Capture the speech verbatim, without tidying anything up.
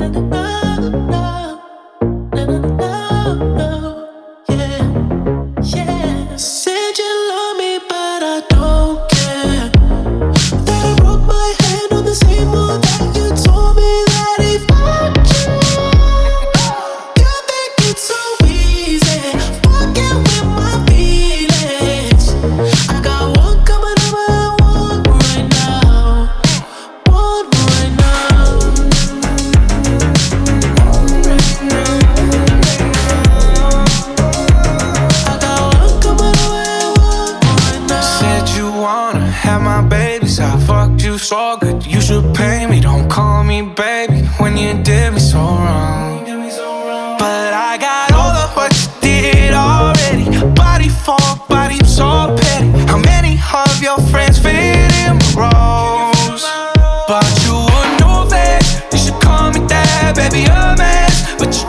Said you love me, but I don't care. That I broke my hand on the same wall that you told me that he fucked you. You think it's so easy, fucking with my feelings. I got one coming over and one right now, one right now, one right now. I got one coming over and one right now. Said you wanna have my babies, I fucked you so good, you should pay me. Don't call me baby when you did me so wrong. But I got all of what you did already. Body for body, so petty. How many of your friends fit in my roles? But you would know that you should call me that, baby, a mess. But you